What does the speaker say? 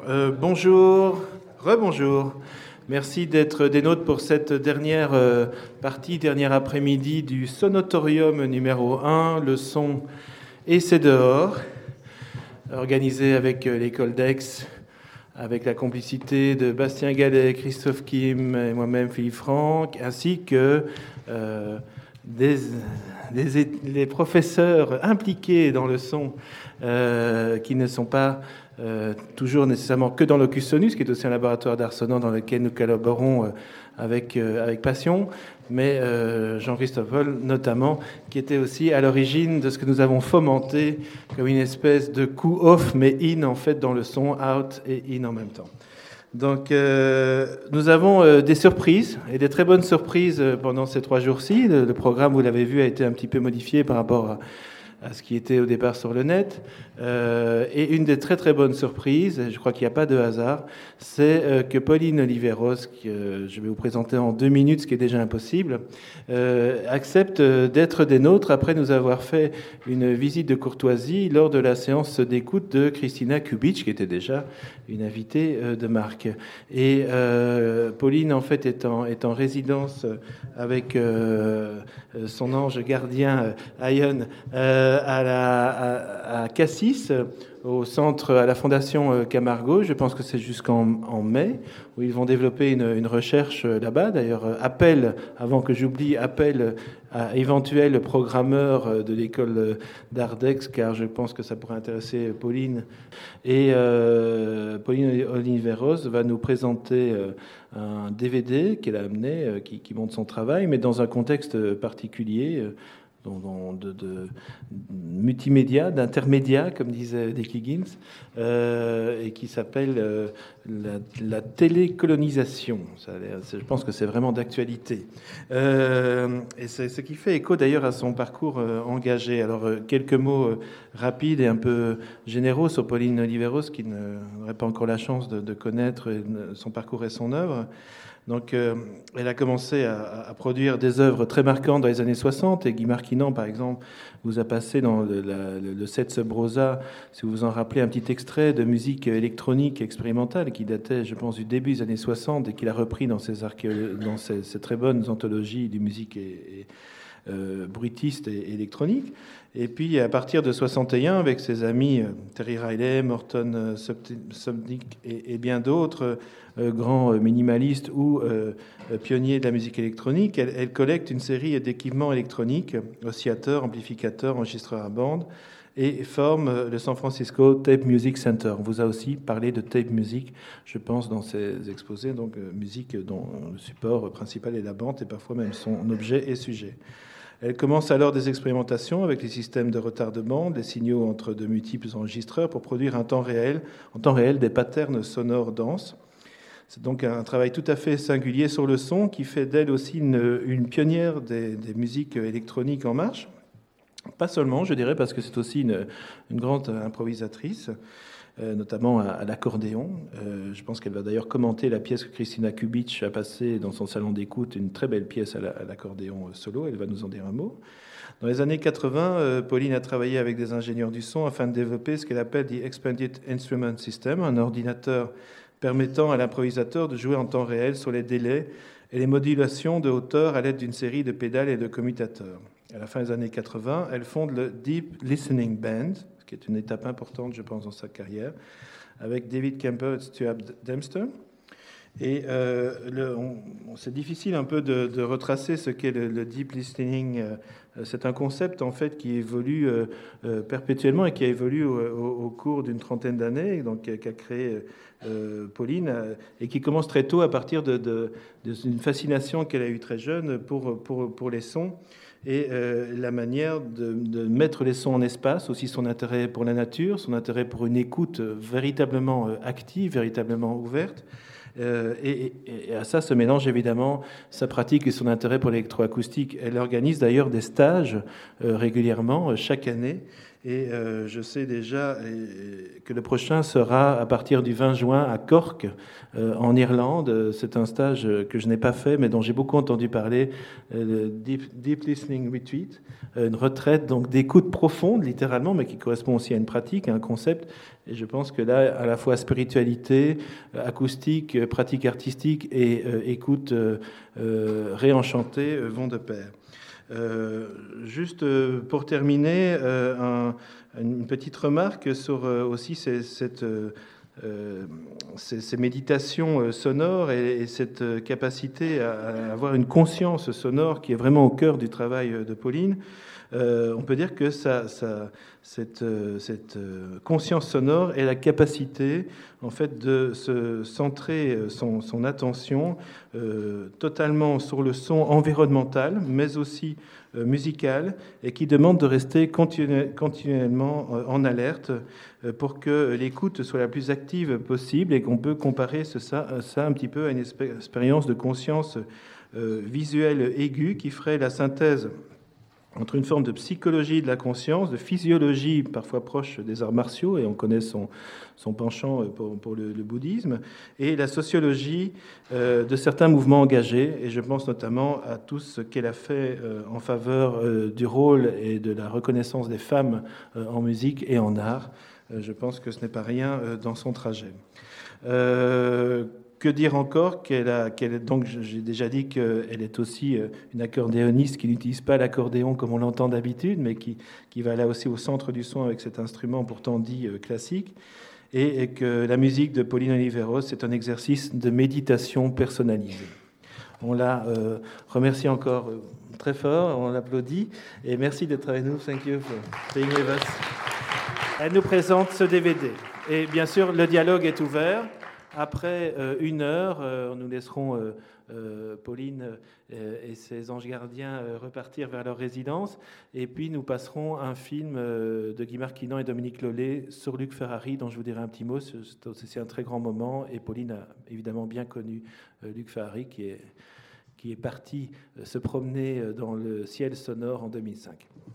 Bonjour, rebonjour. Merci d'être des nôtres pour cette dernière partie, dernier après-midi du Sonotorium numéro 1, le son et c'est dehors, organisé avec l'école d'Aix, avec la complicité de Bastien Gallet, Christophe Kim et moi-même Philippe Franck, ainsi que les professeurs impliqués dans le son qui ne sont pas toujours nécessairement que dans l'Ocus Sonus, qui est aussi un laboratoire d'art sonore dans lequel nous collaborons avec passion, mais Jean-Christophe Paul notamment, qui était aussi à l'origine de ce que nous avons fomenté comme une espèce de coup off, mais in en fait dans le son, out et in en même temps. Donc nous avons des surprises, et des très bonnes surprises pendant ces 3 jours-ci. Le programme, vous l'avez vu, a été un petit peu modifié par rapport à ce qui était au départ sur le net. Et une des très très bonnes surprises, je crois qu'il n'y a pas de hasard, c'est que Pauline Oliveros, que je vais vous présenter en 2 minutes, ce qui est déjà impossible, accepte d'être des nôtres après nous avoir fait une visite de courtoisie lors de la séance d'écoute de Christina Kubitsch, qui était déjà une invitée de marque. Et Pauline, en fait, est en résidence avec son ange gardien, Ayon, à Cassis, au centre, à la Fondation Camargo. Je pense que c'est jusqu'en mai, où ils vont développer une recherche là-bas. D'ailleurs, avant que j'oublie, appel à éventuels programmeurs de l'école d'Ardex, car je pense que ça pourrait intéresser Pauline. Et Pauline Oliveros va nous présenter un DVD qu'elle a amené, qui montre son travail, mais dans un contexte particulier, de multimédia, d'intermédia, comme disait Dick Higgins, et qui s'appelle la télécolonisation. Je pense que c'est vraiment d'actualité. Et c'est ce qui fait écho d'ailleurs à son parcours engagé. Alors, quelques mots rapides et un peu généraux sur Pauline Oliveros, qui n'aurait pas encore la chance de connaître son parcours et son œuvre. Donc, elle a commencé à produire des œuvres très marquantes dans les années 60, et Guy Marquinan, par exemple, vous a passé dans le set Sub Rosa, si vous vous en rappelez, un petit extrait de musique électronique expérimentale qui datait, je pense, du début des années 60 et qu'il a repris dans ses très bonnes anthologies de musique bruitiste et électronique. Et puis, à partir de 61, avec ses amis Terry Riley, Morton Subnick et bien d'autres grands minimalistes ou pionniers de la musique électronique, elle collecte une série d'équipements électroniques, oscillateurs, amplificateurs, enregistreurs à bande, et forme le San Francisco Tape Music Center. On vous a aussi parlé de tape music, je pense, dans ces exposés, donc musique dont le support principal est la bande et parfois même son objet et sujet. Elle commence alors des expérimentations avec les systèmes de retardement, les signaux entre de multiples enregistreurs pour produire en temps réel des patterns sonores denses. C'est donc un travail tout à fait singulier sur le son qui fait d'elle aussi une pionnière des musiques électroniques en marche. Pas seulement, je dirais, parce que c'est aussi une grande improvisatrice, notamment à l'accordéon. Je pense qu'elle va d'ailleurs commenter la pièce que Christina Kubitsch a passée dans son salon d'écoute, une très belle pièce à l'accordéon solo. Elle va nous en dire un mot. Dans les années 80, Pauline a travaillé avec des ingénieurs du son afin de développer ce qu'elle appelle the Expanded Instrument System, un ordinateur permettant à l'improvisateur de jouer en temps réel sur les délais et les modulations de hauteur à l'aide d'une série de pédales et de commutateurs. À la fin des années 80, elle fonde le Deep Listening Band, ce qui est une étape importante, je pense, dans sa carrière, avec David Kemper et Stuart Dempster. Et c'est difficile un peu de retracer ce qu'est le deep listening. C'est un concept en fait qui évolue perpétuellement et qui a évolué au cours d'une trentaine d'années, donc qu'a créé Pauline, et qui commence très tôt à partir d'une fascination qu'elle a eue très jeune pour les sons et la manière de mettre les sons en espace, aussi son intérêt pour la nature, son intérêt pour une écoute véritablement active, véritablement ouverte. Et à ça se mélange évidemment sa pratique et son intérêt pour l'électroacoustique. Elle organise d'ailleurs des stages régulièrement chaque année Et je sais déjà que le prochain sera à partir du 20 juin à Cork, en Irlande. C'est un stage que je n'ai pas fait, mais dont j'ai beaucoup entendu parler, le Deep Listening Retreat, une retraite donc d'écoute profonde, littéralement, mais qui correspond aussi à une pratique, à un concept. Et je pense que là, à la fois spiritualité, acoustique, pratique artistique et écoute réenchantée vont de pair. Juste pour terminer, une petite remarque sur aussi ces méditations sonores et cette capacité à avoir une conscience sonore qui est vraiment au cœur du travail de Pauline. On peut dire que cette conscience sonore est la capacité en fait de se centrer son attention totalement sur le son environnemental, mais aussi musical, et qui demande de rester continuellement en alerte pour que l'écoute soit la plus active possible, et qu'on peut comparer ça un petit peu à une expérience de conscience visuelle aiguë qui ferait la synthèse entre une forme de psychologie de la conscience, de physiologie parfois proche des arts martiaux, et on connaît son penchant pour le bouddhisme, et la sociologie de certains mouvements engagés, et je pense notamment à tout ce qu'elle a fait en faveur du rôle et de la reconnaissance des femmes en musique et en art. Je pense que ce n'est pas rien dans son trajet. Que dire encore donc j'ai déjà dit qu'elle est aussi une accordéoniste qui n'utilise pas l'accordéon comme on l'entend d'habitude, mais qui va là aussi au centre du son avec cet instrument pourtant dit classique, et que la musique de Pauline Oliveros, c'est un exercice de méditation personnalisée. On la remercie encore très fort, on l'applaudit, et merci d'être avec nous. Thank you for being with us. Elle nous présente ce DVD. Et bien sûr, le dialogue est ouvert. Après 1 heure, nous laisserons Pauline et ses anges gardiens repartir vers leur résidence. Et puis nous passerons un film de Guy Marquinan et Dominique Lollet sur Luc Ferrari, dont je vous dirai un petit mot. C'est un très grand moment. Et Pauline a évidemment bien connu Luc Ferrari, qui est parti se promener dans le ciel sonore en 2005.